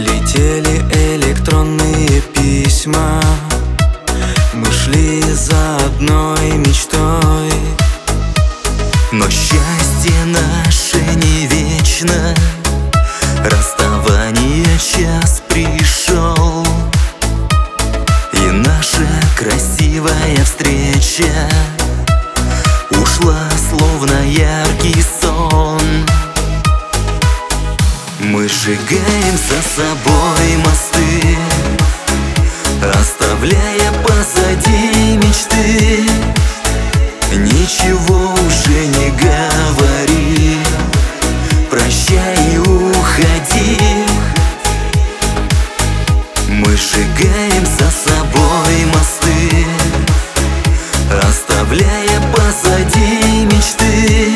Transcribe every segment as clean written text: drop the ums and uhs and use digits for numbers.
Летели электронные письма, мы шли за одной мечтой. Но счастье наше не вечно, расставание час пришел, и наша красивая встреча ушла словно яркий сон. Мы сжигаем за собой мосты, оставляя позади мечты. Ничего уже не говори, прощай и уходи. Мы сжигаем за собой мосты, оставляя позади мечты.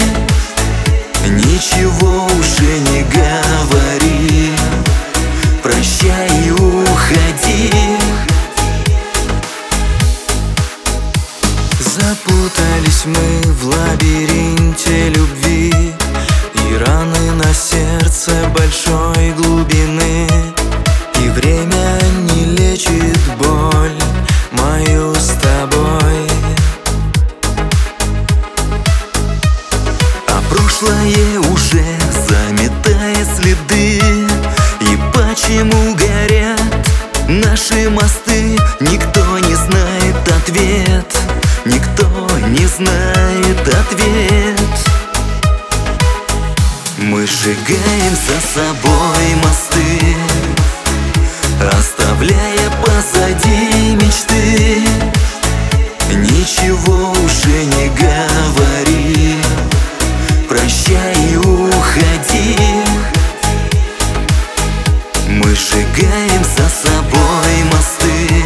Ничего уже не говори, прощай и уходи. Запутались мы в лабиринте любви, и раны на сердце большой глубины. И время не лечит боль мою с тобой, а прошлое уже заметает следы. И почему горят наши мосты, никто не знает ответ. Никто не знает ответ. Мы сжигаем за собой мосты, оставляя позади мечты. Ничего уже не говори, прощай и уходи. Мы сжигаем за собой мосты,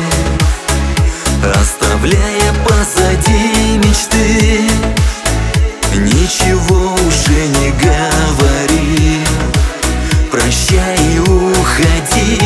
оставляя позади мечты. Ничего уже не говори, прощай и уходи.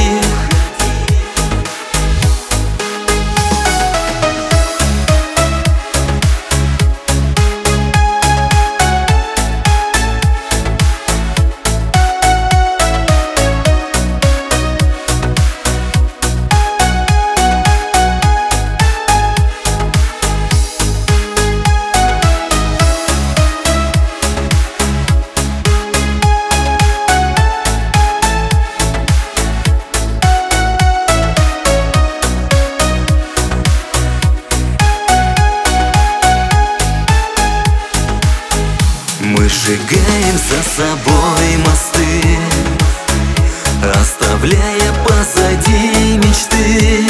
Мы сжигаем за собой мосты, оставляя позади мечты.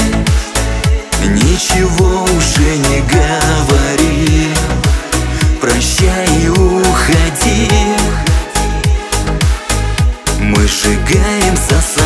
Ничего уже не говори, прощай и уходи. Мы сжигаем за собой